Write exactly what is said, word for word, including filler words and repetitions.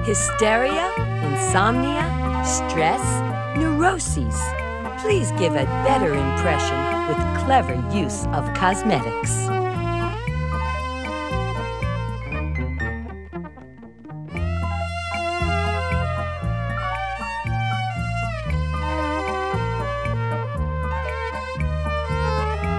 hysteria, insomnia, stress, neuroses. Please give a better impression with clever use of cosmetics.